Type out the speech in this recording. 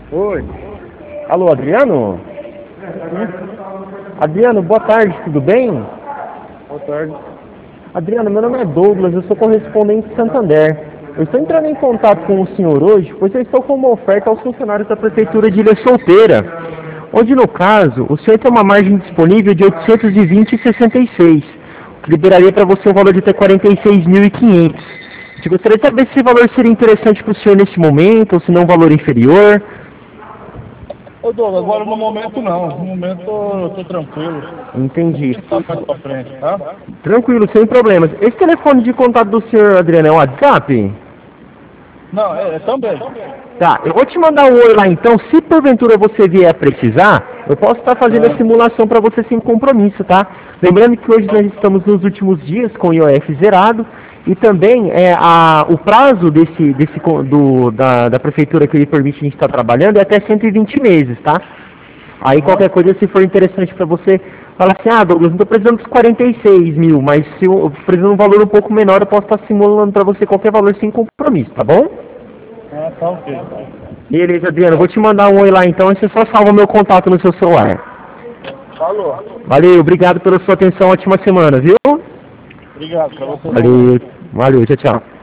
Oi. Alô, Adriano? Adriano, boa tarde, tudo bem? Boa tarde. Adriano, meu nome é Douglas, eu sou correspondente de Santander. Eu estou entrando em contato com o senhor hoje, pois eu estou com uma oferta aos funcionários da Prefeitura de Ilha Solteira, onde, no caso, o senhor tem uma margem disponível de 820,66, que liberaria para você um valor de até 46.500. Eu gostaria de saber se esse valor seria interessante para o senhor nesse momento, ou se não um valor inferior. Ô Douglas, agora no momento não. No momento eu tô tranquilo. Entendi. Quem sabe mais pra frente, tá? Tranquilo, sem problemas. Esse telefone de contato do senhor Adriano é o WhatsApp? Não, é também. Tá, eu vou te mandar um oi lá então. Se porventura você vier a precisar, eu posso estar fazendo a Ah, simulação para você sem compromisso, tá? Lembrando que hoje nós estamos nos últimos dias com o IOF zerado e também o prazo da prefeitura que lhe permite a gente estar trabalhando é até 120 meses, tá? Aí aham. qualquer coisa, se for interessante para você, fala assim, Douglas, não estou precisando dos 46 mil, mas se eu precisando de um valor um pouco menor, eu posso estar simulando para você qualquer valor sem compromisso, tá bom? Ah, tá ok. Beleza, Adriano, eu vou te mandar um oi lá então, e você só salva meu contato no seu celular. Falou. Valeu, obrigado pela sua atenção, ótima semana, viu? Obrigado pra você também. Valeu, valeu, tchau, tchau.